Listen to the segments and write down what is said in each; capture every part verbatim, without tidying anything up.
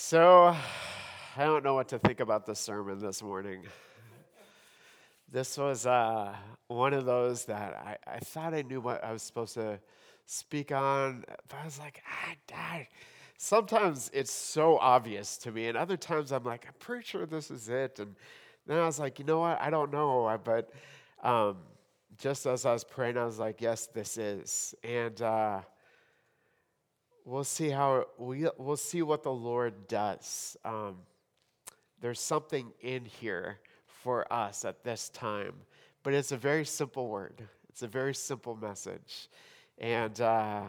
So, I don't know what to think about the sermon this morning. This was uh, one of those that I, I thought I knew what I was supposed to speak on, but I was like, ah, I, sometimes it's so obvious to me, and other times I'm like, I'm pretty sure this is it. And then I was like, you know what? I don't know. I- But um, just as I was praying, I was like, yes, this is. And uh, we'll see how we we'll see what the Lord does. Um, there's something in here for us at this time, but it's a very simple word. It's a very simple message, and uh,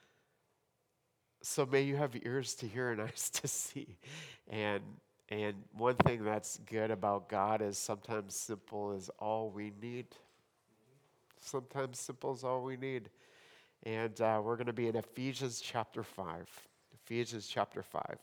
so may you have ears to hear and eyes to see. And and one thing that's good about God is sometimes simple is all we need. Sometimes simple is all we need. And uh, we're going to be in Ephesians chapter five. Ephesians chapter five.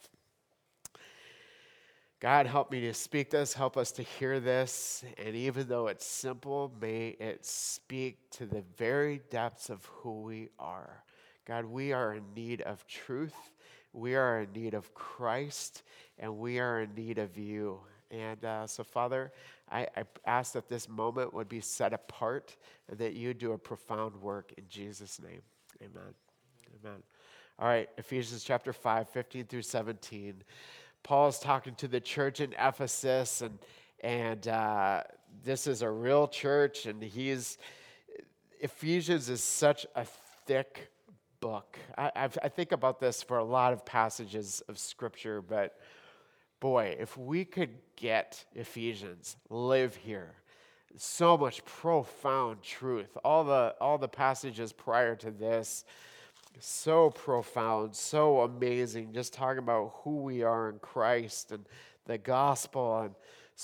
God, help me to speak this, help us to hear this, and even though it's simple, may it speak to the very depths of who we are. God, we are in need of truth, we are in need of Christ, and we are in need of you. And uh, so, Father, I, I ask that this moment would be set apart and that you do a profound work in Jesus' name. Amen. Amen. All right, Ephesians chapter five, fifteen through seventeen. Paul is talking to the church in Ephesus, and and uh, this is a real church, and he's Ephesians is such a thick book. I, I've, I think about this for a lot of passages of Scripture, but boy, if we could get Ephesians, live here. So much profound truth. All the all the passages prior to this. So profound, so amazing, just talking about who we are in Christ and the gospel, and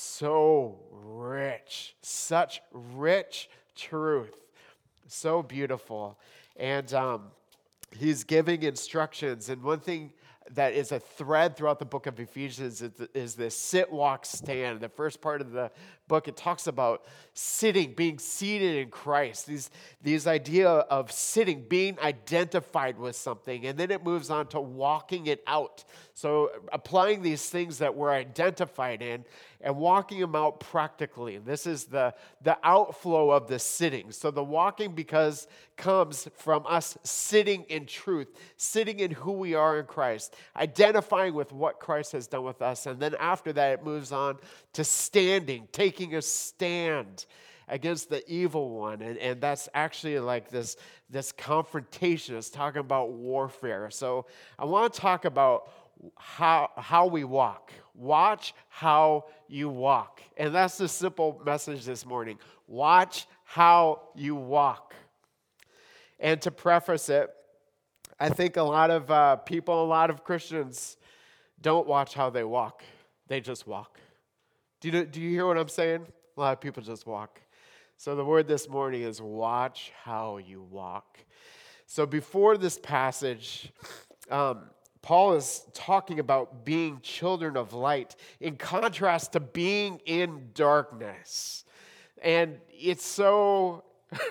so rich, such rich truth, so beautiful. And um, he's giving instructions, and one thing that is a thread throughout the book of Ephesians is, is this sit, walk, stand. The first part of the book, it talks about sitting, being seated in Christ. These, these idea of sitting, being identified with something. And then it moves on to walking it out. So applying these things that we're identified in and walking them out practically. This is the, the outflow of the sitting. So the walking because comes from us sitting in truth, sitting in who we are in Christ, identifying with what Christ has done with us. And then after that, it moves on to standing, taking a stand against the evil one. And, and that's actually like this, this confrontation. It's talking about warfare. So I want to talk about how, how we walk. Watch how you walk. And that's the simple message this morning. Watch how you walk. And to preface it, I think a lot of uh, people, a lot of Christians don't watch how they walk. They just walk. Do you, do you hear what I'm saying? A lot of people just walk. So the word this morning is watch how you walk. So before this passage, um, Paul is talking about being children of light in contrast to being in darkness. And it's so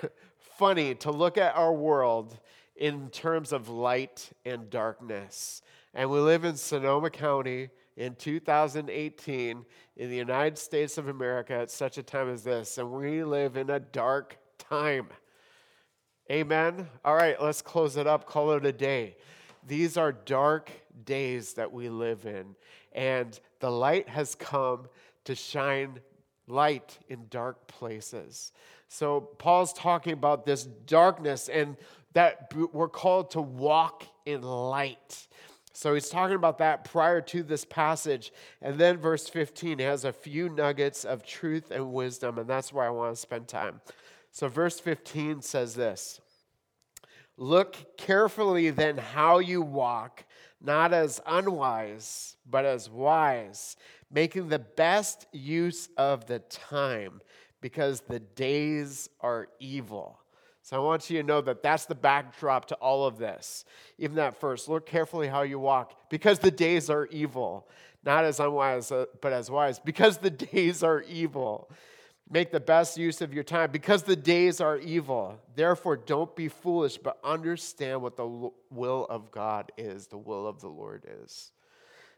funny to look at our world in terms of light and darkness. And we live in Sonoma County in two thousand eighteen in the United States of America at such a time as this. And we live in a dark time. Amen? All right, let's close it up, call it a day. These are dark days that we live in. And the light has come to shine light in dark places. So Paul's talking about this darkness and that we're called to walk in light. So he's talking about that prior to this passage. And then verse fifteen has a few nuggets of truth and wisdom, and that's where I want to spend time. So verse fifteen says this: look carefully then how you walk, not as unwise, but as wise, making the best use of the time, because the days are evil. So I want you to know that that's the backdrop to all of this. Even that first, look carefully how you walk, because the days are evil. Not as unwise, but as wise, because the days are evil. Make the best use of your time, because the days are evil. Therefore, don't be foolish, but understand what the will of God is, the will of the Lord is.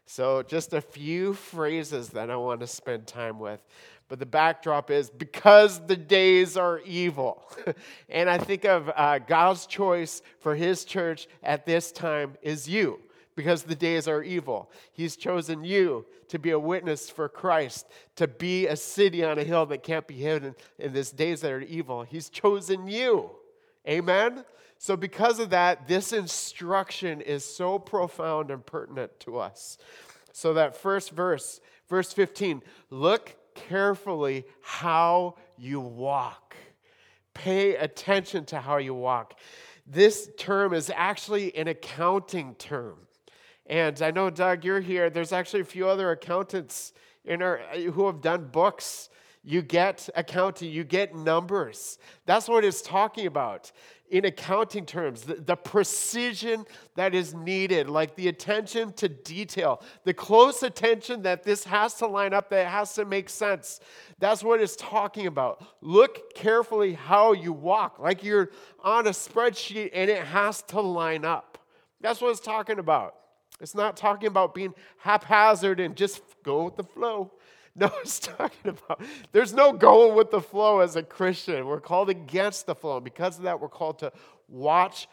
So just a few phrases that I want to spend time with. But the backdrop is because the days are evil. And I think of uh, God's choice for his church at this time is you. Because the days are evil. He's chosen you to be a witness for Christ, to be a city on a hill that can't be hidden in these days that are evil. He's chosen you. Amen? So because of that, this instruction is so profound and pertinent to us. So that first verse, verse fifteen, look carefully how you walk. Pay attention to how you walk. This term is actually an accounting term. And I know, Doug, you're here. There's actually a few other accountants in our who have done books. You get accounting, you get numbers. That's what it's talking about in accounting terms. The, the precision that is needed, like the attention to detail, the close attention that this has to line up, that it has to make sense. That's what it's talking about. Look carefully how you walk, like you're on a spreadsheet and it has to line up. That's what it's talking about. It's not talking about being haphazard and just go with the flow. No, it's talking about there's no going with the flow as a Christian. We're called against the flow. And because of that, we're called to watch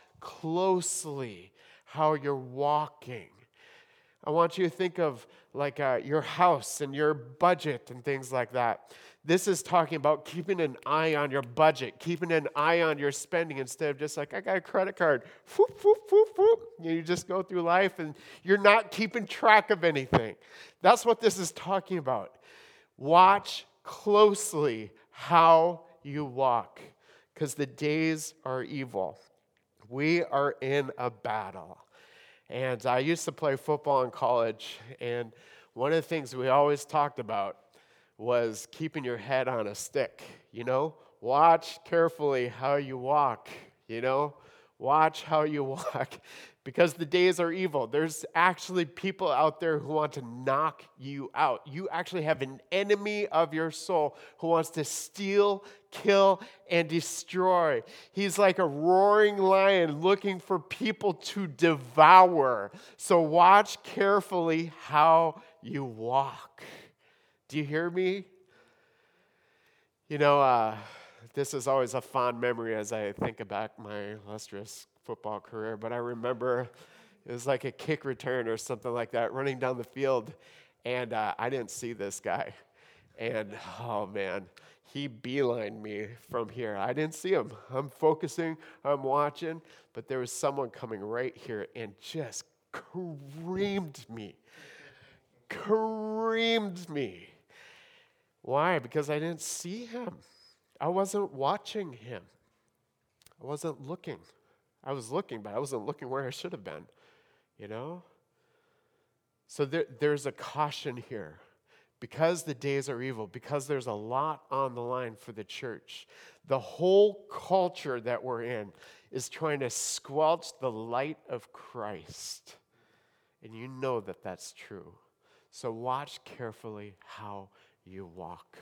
closely how you're walking. I want you to think of like uh, your house and your budget and things like that. This is talking about keeping an eye on your budget, keeping an eye on your spending instead of just like, I got a credit card. Whoop, whoop, whoop, whoop. You just go through life and you're not keeping track of anything. That's what this is talking about. Watch closely how you walk, because the days are evil. We are in a battle. And I used to play football in college, and one of the things we always talked about was keeping your head on a stick, you know? Watch carefully how you walk, you know? Watch how you walk, because the days are evil. There's actually people out there who want to knock you out. You actually have an enemy of your soul who wants to steal, kill, and destroy. He's like a roaring lion looking for people to devour. So watch carefully how you walk. Do you hear me? You know, uh, this is always a fond memory as I think back my illustrious football career, but I remember it was like a kick return or something like that, running down the field, and uh, I didn't see this guy. And, oh, man, he beelined me from here. I didn't see him. I'm focusing, I'm watching, but there was someone coming right here and just creamed me. Creamed me. Why? Because I didn't see him. I wasn't watching him. I wasn't looking. I was looking, but I wasn't looking where I should have been, you know? So there, there's a caution here. Because the days are evil, because there's a lot on the line for the church, the whole culture that we're in is trying to squelch the light of Christ. And you know that that's true. So watch carefully how you walk.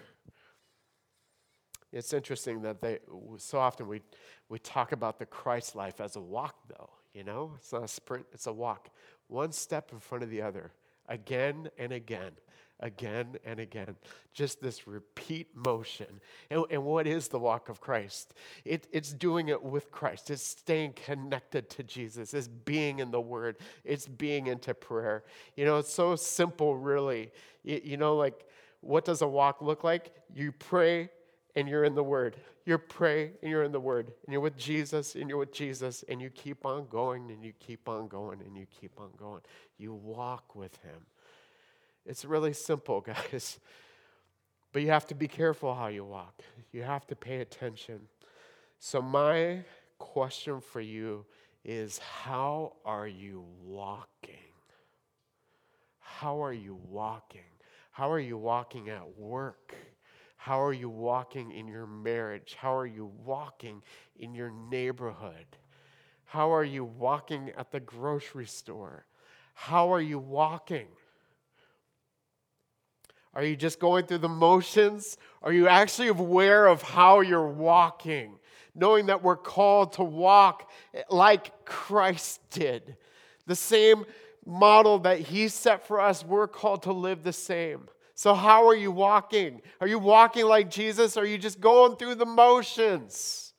It's interesting that they so often we we talk about the Christ life as a walk, though. You know, it's not a sprint; it's a walk, one step in front of the other, again and again, again and again. Just this repeat motion. And, and what is the walk of Christ? It, it's doing it with Christ. It's staying connected to Jesus. It's being in the Word. It's being into prayer. You know, it's so simple, really. You, you know, like what does a walk look like? You pray. And you're in the Word. You pray and you're in the Word. And you're with Jesus and you're with Jesus. And you keep on going and you keep on going and you keep on going. You walk with Him. It's really simple, guys. But you have to be careful how you walk. You have to pay attention. So my question for you is, how are you walking? How are you walking? How are you walking at work? How are you walking in your marriage? How are you walking in your neighborhood? How are you walking at the grocery store? How are you walking? Are you just going through the motions? Are you actually aware of how you're walking? Knowing that we're called to walk like Christ did. The same model that he set for us, we're called to live the same. So how are you walking? Are you walking like Jesus? Or are you just going through the motions?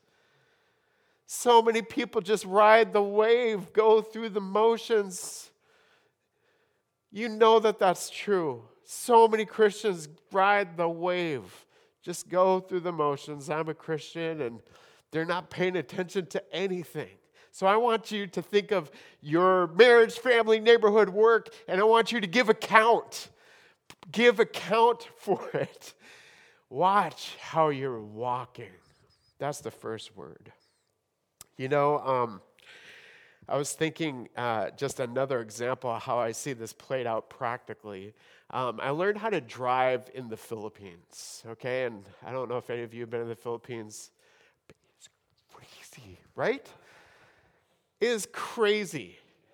So many people just ride the wave, go through the motions. You know that that's true. So many Christians ride the wave, just go through the motions. I'm a Christian, and they're not paying attention to anything. So I want you to think of your marriage, family, neighborhood, work, and I want you to give account. Give account for it. Watch how you're walking. That's the first word. You know, um, I was thinking uh, just another example of how I see this played out practically. Um, I learned how to drive in the Philippines, okay? And I don't know if any of you have been in the Philippines, but it's crazy, right? It is crazy.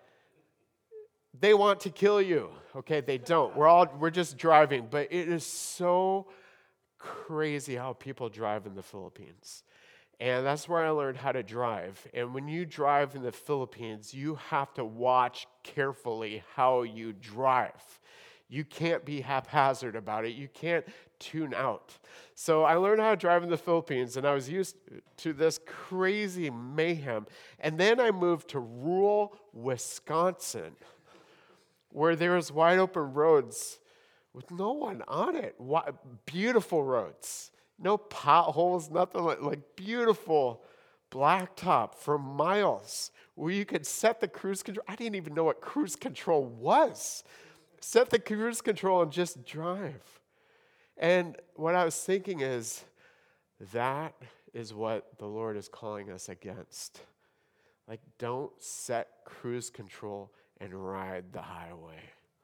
They want to kill you, okay? They don't. We're all, we're just driving, but it is so crazy how people drive in the Philippines. And that's where I learned how to drive. And when you drive in the Philippines, you have to watch carefully how you drive. You can't be haphazard about it. You can't tune out. So I learned how to drive in the Philippines, and I was used to this crazy mayhem. And then I moved to rural Wisconsin, where there was wide open roads with no one on it. Beautiful roads. No potholes, nothing like, like beautiful blacktop for miles where you could set the cruise control. I didn't even know what cruise control was. Set the cruise control and just drive. And what I was thinking is, that is what the Lord is calling us against. Like, don't set cruise control and ride the highway.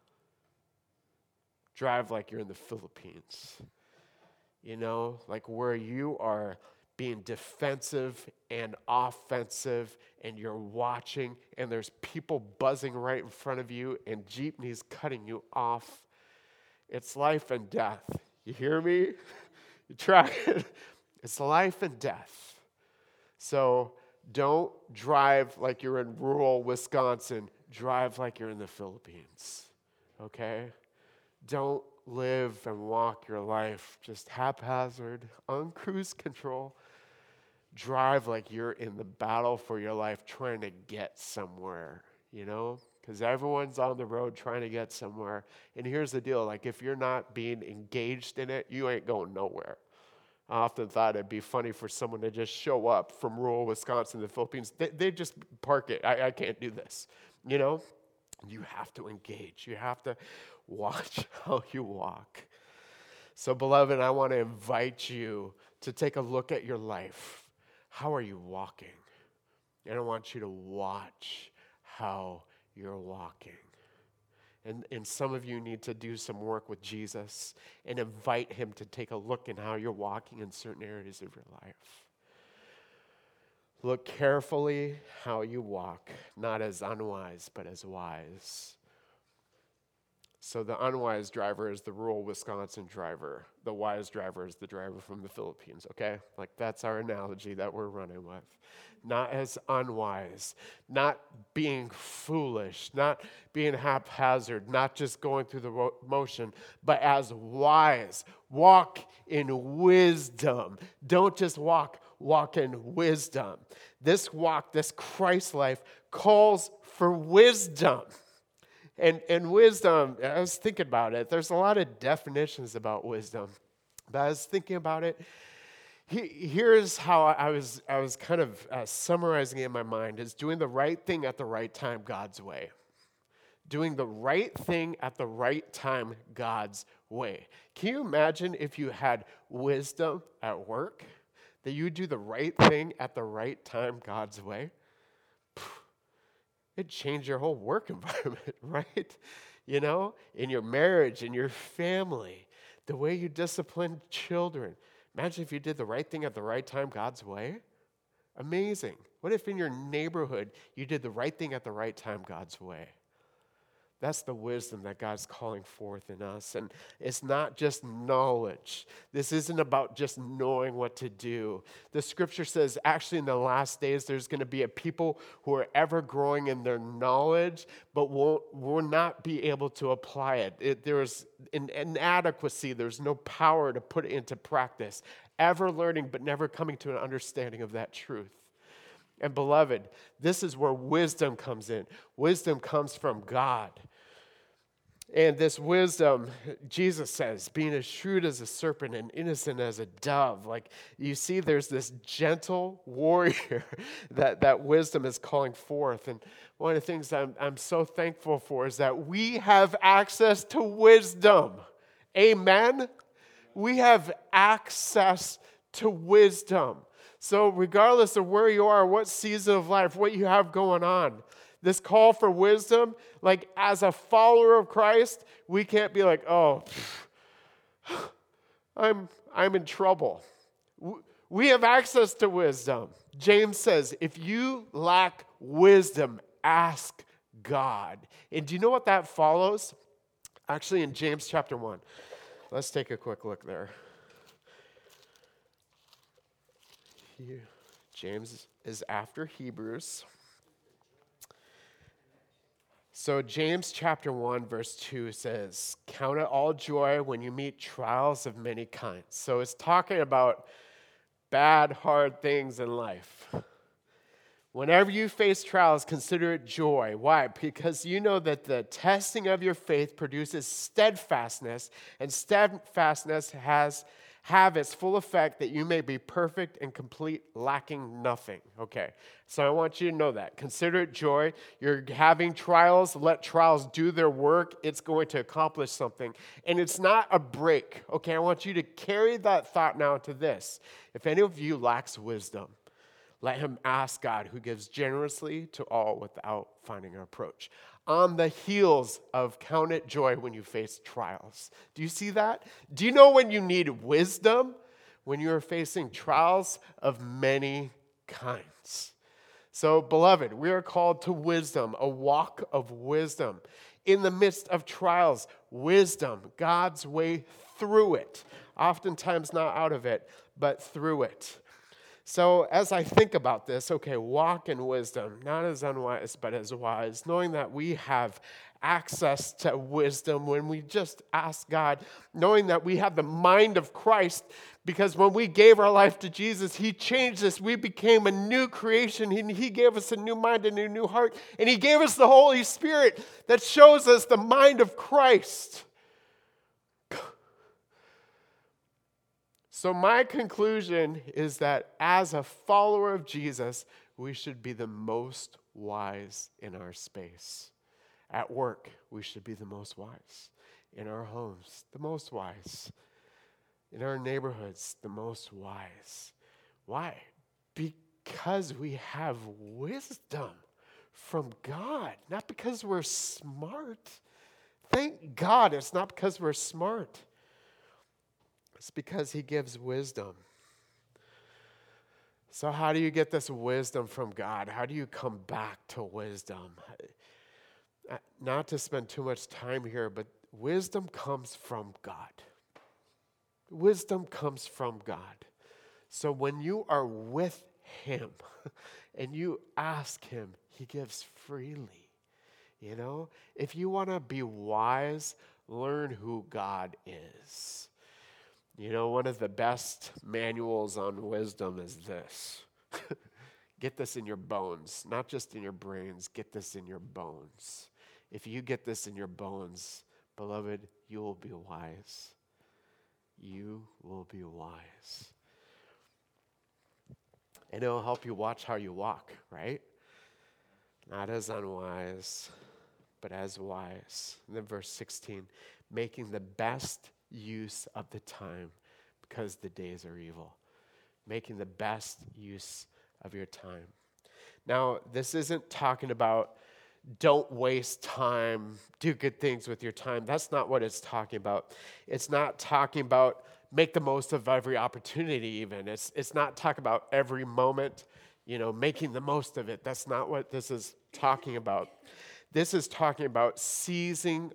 Drive like you're in the Philippines. You know, like where you are being defensive and offensive, and you're watching, and there's people buzzing right in front of you, and jeepneys cutting you off. It's life and death. You hear me? You try it. It's life and death. So don't drive like you're in rural Wisconsin. Drive like you're in the Philippines. Okay? Don't live and walk your life just haphazard, on cruise control. Drive like you're in the battle for your life, trying to get somewhere, you know? Because everyone's on the road trying to get somewhere. And here's the deal, like if you're not being engaged in it, you ain't going nowhere. I often thought it'd be funny for someone to just show up from rural Wisconsin to the Philippines. They, they just park it. I, I can't do this, you know? You have to engage. You have to watch how you walk. So, beloved, I want to invite you to take a look at your life. How are you walking? And I want you to watch how you're walking. And, and some of you need to do some work with Jesus and invite him to take a look at how you're walking in certain areas of your life. Look carefully how you walk, not as unwise, but as wise. So the unwise driver is the rural Wisconsin driver. The wise driver is the driver from the Philippines, okay? Like that's our analogy that we're running with. Not as unwise, not being foolish, not being haphazard, not just going through the motion, but as wise. Walk in wisdom. Don't just walk, walk in wisdom. This walk, this Christ life, calls for wisdom. And, and wisdom, I was thinking about it. There's a lot of definitions about wisdom. But I was thinking about it. He, here's how I was, I was kind of uh, summarizing it in my mind, is doing the right thing at the right time God's way. Doing the right thing at the right time God's way. Can you imagine if you had wisdom at work, that you do the right thing at the right time God's way? It'd change your whole work environment, right? You know, in your marriage, in your family, the way you discipline children. Imagine if you did the right thing at the right time God's way. Amazing. What if in your neighborhood you did the right thing at the right time God's way? That's the wisdom that God's calling forth in us. And it's not just knowledge. This isn't about just knowing what to do. The scripture says actually in the last days there's going to be a people who are ever growing in their knowledge but won't, will not be able to apply it. it there's an inadequacy. There's no power to put it into practice. Ever learning but never coming to an understanding of that truth. And beloved, this is where wisdom comes in. Wisdom comes from God. And this wisdom, Jesus says, being as shrewd as a serpent and innocent as a dove. Like you see, there's this gentle warrior that, that wisdom is calling forth. And one of the things I'm, I'm so thankful for is that we have access to wisdom. Amen? We have access to wisdom. So regardless of where you are, what season of life, what you have going on, this call for wisdom, like as a follower of Christ, we can't be like, oh, I'm, I'm in trouble. We have access to wisdom. James says, if you lack wisdom, ask God. And do you know what that follows? Actually, in James chapter one. Let's take a quick look there. James is after Hebrews. So James chapter one verse two says, count it all joy when you meet trials of many kinds. So it's talking about bad, hard things in life. Whenever you face trials, consider it joy. Why? Because you know that the testing of your faith produces steadfastness, and steadfastness has have its full effect that you may be perfect and complete, lacking nothing. Okay, so I want you to know that. Consider it joy. You're having trials. Let trials do their work. It's going to accomplish something. And it's not a break. Okay, I want you to carry that thought now to this. If any of you lacks wisdom, let him ask God, who gives generously to all without finding a reproach. On the heels of count it joy when you face trials. Do you see that? Do you know when you need wisdom? When you're facing trials of many kinds. So, beloved, we are called to wisdom, a walk of wisdom. In the midst of trials, wisdom, God's way through it. Oftentimes not out of it, but through it. So as I think about this, okay, walk in wisdom, not as unwise, but as wise, knowing that we have access to wisdom when we just ask God, knowing that we have the mind of Christ, because when we gave our life to Jesus, he changed us. We became a new creation. He, he gave us a new mind and a new heart, and he gave us the Holy Spirit that shows us the mind of Christ. So my conclusion is that as a follower of Jesus, we should be the most wise in our space. At work, we should be the most wise. In our homes, the most wise. In our neighborhoods, the most wise. Why? Because we have wisdom from God, not because we're smart. Thank God it's not because we're smart. It's because he gives wisdom. So how do you get this wisdom from God? How do you come back to wisdom? Not to spend too much time here, but wisdom comes from God. Wisdom comes from God. So when you are with him and you ask him, he gives freely. You know, if you want to be wise, learn who God is. You know, one of the best manuals on wisdom is this. Get this in your bones, not just in your brains. Get this in your bones. If you get this in your bones, beloved, you will be wise. You will be wise. And it'll help you watch how you walk, right? Not as unwise, but as wise. And then verse sixteen, making the best use of the time because the days are evil. Making the best use of your time. Now, this isn't talking about don't waste time, do good things with your time. That's not what it's talking about. It's not talking about make the most of every opportunity even. It's it's not talking about every moment, you know, making the most of it. That's not what this is talking about. This is talking about seizing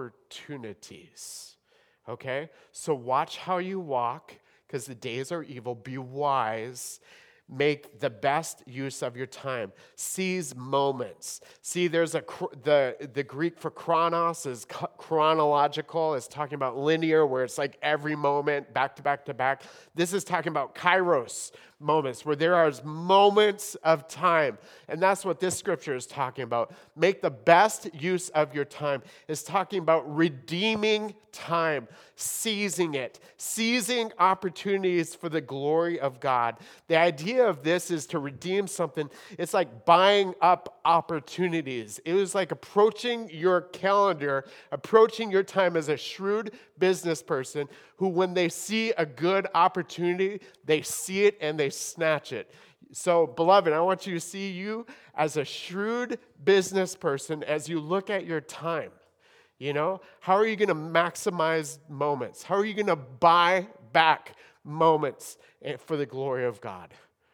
opportunities. Okay? So watch how you walk, because the days are evil. Be wise. Make the best use of your time. Seize moments. See, there's a the the Greek for chronos is chronological. It's talking about linear, where it's like every moment, back to back to back. This is talking about kairos moments, where there are moments of time. And that's what this scripture is talking about. Make the best use of your time. It's talking about redeeming time, seizing it, seizing opportunities for the glory of God. The idea of this is to redeem something. It's like buying up opportunities. It was like approaching your calendar, approaching your time as a shrewd business person who, when they see a good opportunity, they see it and they snatch it. So, beloved, I want you to see you as a shrewd business person as you look at your time. You know, how are you going to maximize moments? How are you going to buy back moments for the glory of God?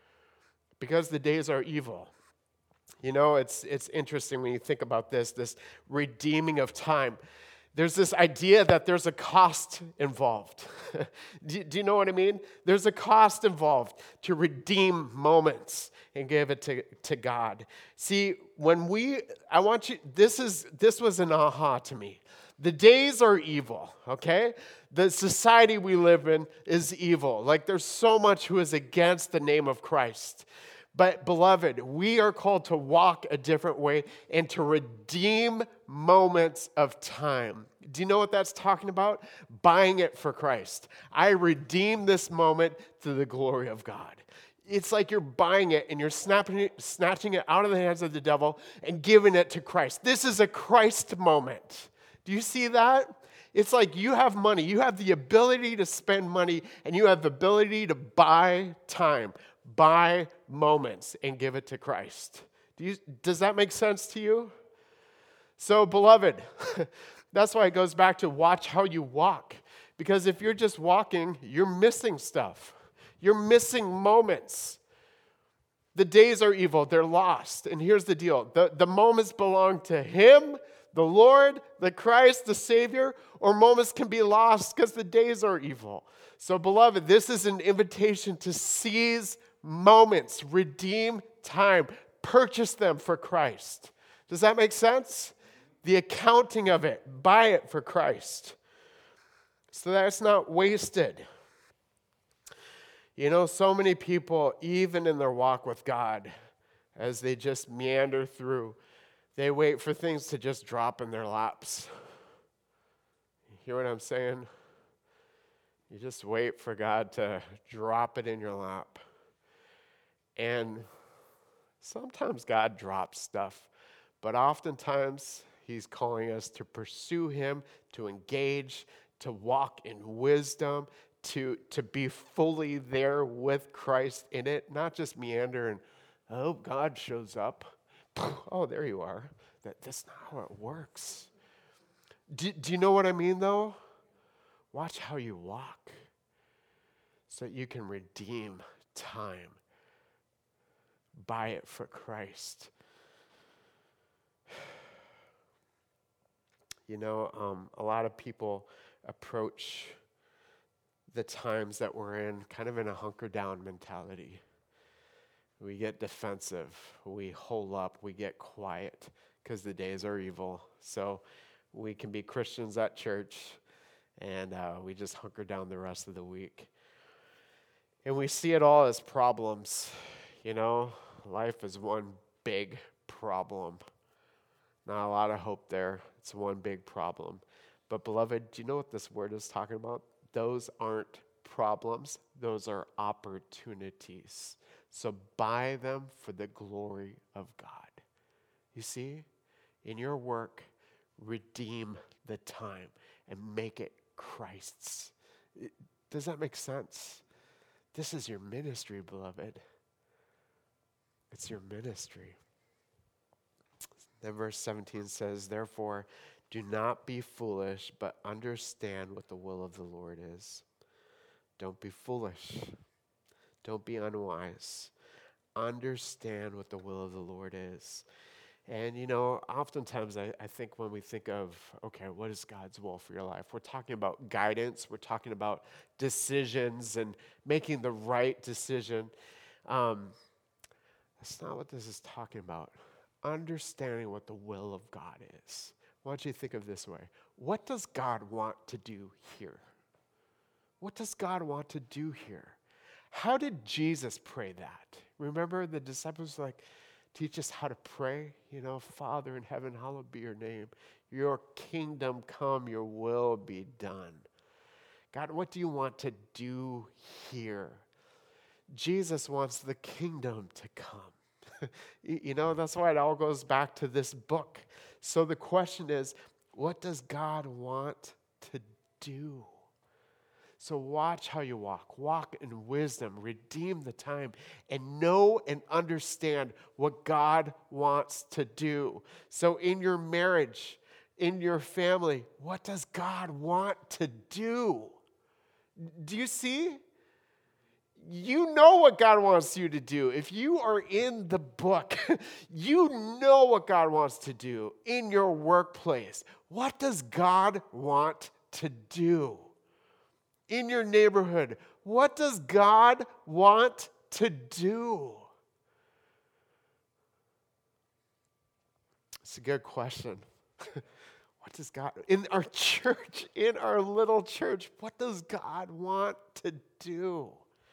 Because the days are evil. You know, it's it's interesting when you think about this, this redeeming of time. There's this idea that there's a cost involved. do, do you know what I mean? There's a cost involved to redeem moments and give it to, to God. See, when we, I want you, this is this was an aha to me. The days are evil, okay? The society we live in is evil. Like, there's so much who is against the name of Christ. But, beloved, we are called to walk a different way and to redeem moments of time. Do you know what that's talking about? Buying it for Christ. I redeem this moment to the glory of God. It's like you're buying it and you're snapping it, snatching it out of the hands of the devil and giving it to Christ. This is a Christ moment. Do you see that? It's like you have money. You have the ability to spend money, and you have the ability to buy time, buy moments, and give it to Christ. Do you, does that make sense to you? So, beloved, that's why it goes back to watch how you walk. Because if you're just walking, you're missing stuff. You're missing moments. The days are evil. They're lost. And here's the deal. The, the moments belong to Him, the Lord, the Christ, the Savior, or moments can be lost because the days are evil. So, beloved, this is an invitation to seize moments, redeem time, purchase them for Christ. Does that make sense? The accounting of it, buy it for Christ. So that it's not wasted. You know, so many people, even in their walk with God, as they just meander through, they wait for things to just drop in their laps. You hear what I'm saying? You just wait for God to drop it in your lap. And sometimes God drops stuff, but oftentimes He's calling us to pursue Him, to engage, to walk in wisdom, to, to be fully there with Christ in it, not just meander and, oh, God shows up. Oh, there you are. That, that's not how it works. Do, do you know what I mean, though? Watch how you walk so that you can redeem time. Buy it for Christ. You know, um, a lot of people approach the times that we're in kind of in a hunker-down mentality. We get defensive. We hole up. We get quiet because the days are evil. So we can be Christians at church, and uh, we just hunker down the rest of the week. And we see it all as problems. You know, life is one big problem. Not a lot of hope there. It's one big problem. But beloved, do you know what this word is talking about? Those aren't problems. Those are opportunities. So buy them for the glory of God. You see, in your work, redeem the time and make it Christ's. Does that make sense? This is your ministry, beloved. It's your ministry. Then verse seventeen says, therefore, do not be foolish, but understand what the will of the Lord is. Don't be foolish. Don't be unwise. Understand what the will of the Lord is. And, you know, oftentimes I, I think when we think of, okay, what is God's will for your life? We're talking about guidance. We're talking about decisions and making the right decision. Um, that's not what this is talking about. Understanding what the will of God is. Why don't you think of it this way? What does God want to do here? What does God want to do here? How did Jesus pray that? Remember the disciples were like, teach us how to pray. You know, Father in heaven, hallowed be your name. Your kingdom come, your will be done. God, what do you want to do here? Jesus wants the kingdom to come. You know, that's why it all goes back to this book. So the question is, what does God want to do? So watch how you walk. Walk in wisdom. Redeem the time. And know and understand what God wants to do. So in your marriage, in your family, what does God want to do? Do you see? You know what God wants you to do. If you are in the book, you know what God wants to do in your workplace. What does God want to do? In your neighborhood, what does God want to do? It's a good question. What does God, in our church, in our little church, what does God want to do?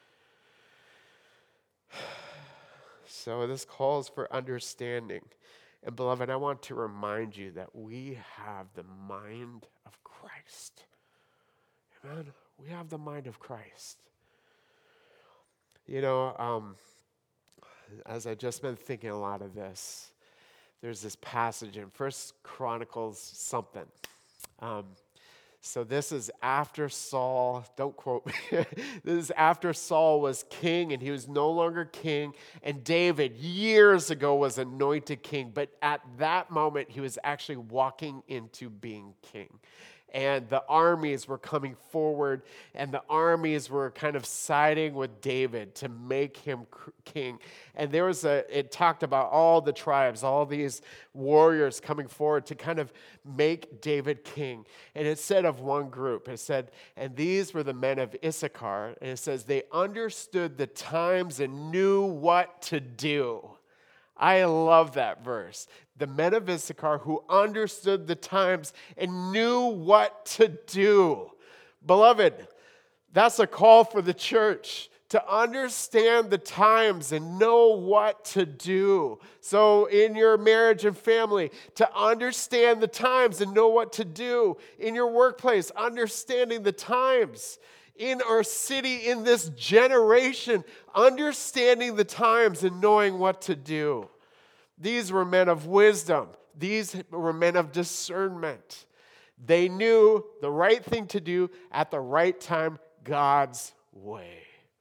So this calls for understanding. And beloved, I want to remind you that we have the mind of Christ. Amen. We have the mind of Christ. You know, um, as I've just been thinking a lot of this, there's this passage in First Chronicles something. Um, so this is after Saul, don't quote me, this is after Saul was king and he was no longer king, and David years ago was anointed king, but at that moment he was actually walking into being king. And the armies were coming forward, and the armies were kind of siding with David to make him king. And there was a, it talked about all the tribes, all these warriors coming forward to kind of make David king. And it said of one group, it said, and these were the men of Issachar. And it says, they understood the times and knew what to do. I love that verse. The men of Issachar who understood the times and knew what to do. Beloved, that's a call for the church to understand the times and know what to do. So in your marriage and family, to understand the times and know what to do. In your workplace, understanding the times. In our city, in this generation, understanding the times and knowing what to do. These were men of wisdom. These were men of discernment. They knew the right thing to do at the right time, God's way.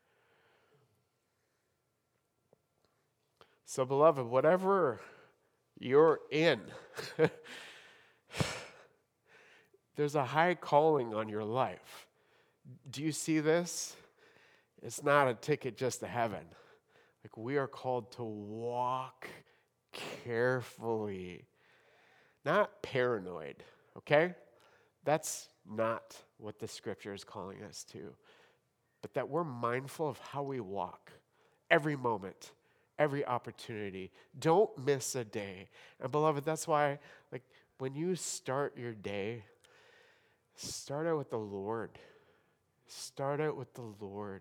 So, beloved, whatever you're in, there's a high calling on your life. Do you see this? It's not a ticket just to heaven. Like, we are called to walk carefully, not paranoid, okay? That's not what the scripture is calling us to, but that we're mindful of how we walk every moment, every opportunity. Don't miss a day. And beloved, that's why, like, when you start your day, start out with the Lord. Start out with the Lord.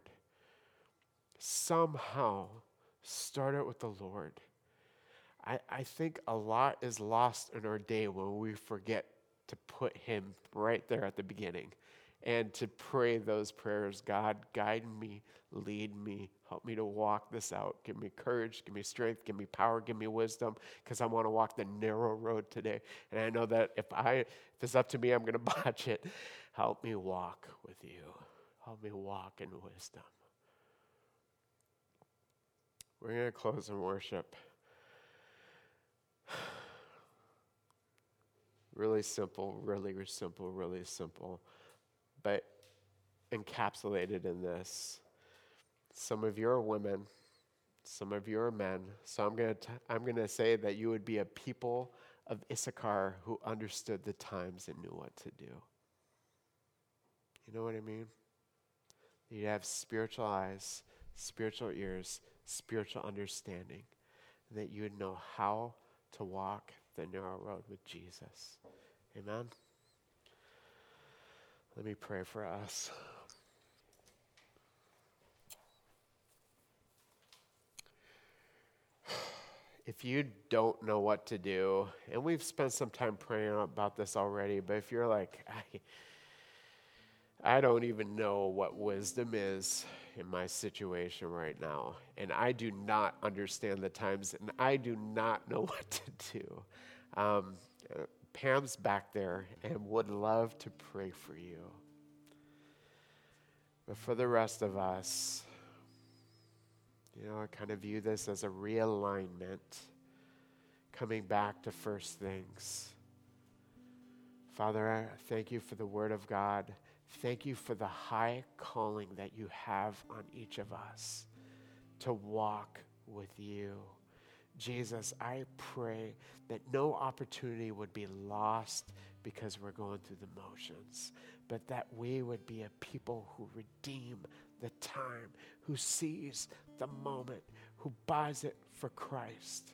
Somehow, start out with the Lord. I, I think a lot is lost in our day when we forget to put him right there at the beginning and to pray those prayers. God, guide me, lead me, help me to walk this out. Give me courage, give me strength, give me power, give me wisdom, because I want to walk the narrow road today. And I know that if I if it's up to me, I'm going to botch it. Help me walk with you. Help me walk in wisdom. We're going to close in worship. Really simple, really simple, really simple. But encapsulated in this, some of you are women, Some of you are men, so I'm going to I'm going to say that you would be a people of Issachar who understood the times and knew what to do. You know what I mean? You have spiritual eyes, spiritual ears, spiritual understanding, and that you would know how to walk the narrow road with Jesus. Amen? Let me pray for us. If you don't know what to do, and we've spent some time praying about this already, but if you're like, I, I don't even know what wisdom is in my situation right now, and I do not understand the times, and I do not know what to do. Um, Pam's back there and would love to pray for you. But for the rest of us, you know, I kind of view this as a realignment, coming back to first things. Father, I thank you for the word of God. Thank you for the high calling that you have on each of us to walk with you. Jesus, I pray that no opportunity would be lost because we're going through the motions, but that we would be a people who redeem the time, who sees the moment, who buys it for Christ.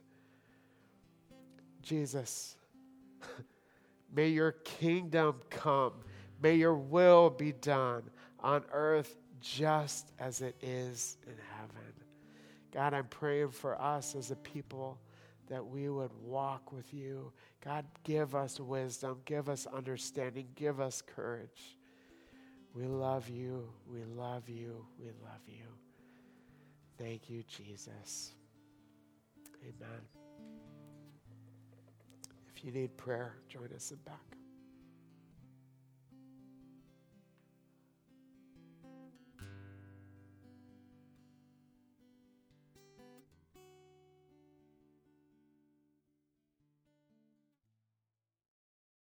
Jesus, may your kingdom come. May your will be done on earth just as it is in heaven. God, I'm praying for us as a people that we would walk with you. God, give us wisdom, give us understanding, give us courage. We love you, we love you, we love you. Thank you, Jesus. Amen. If you need prayer, join us in back.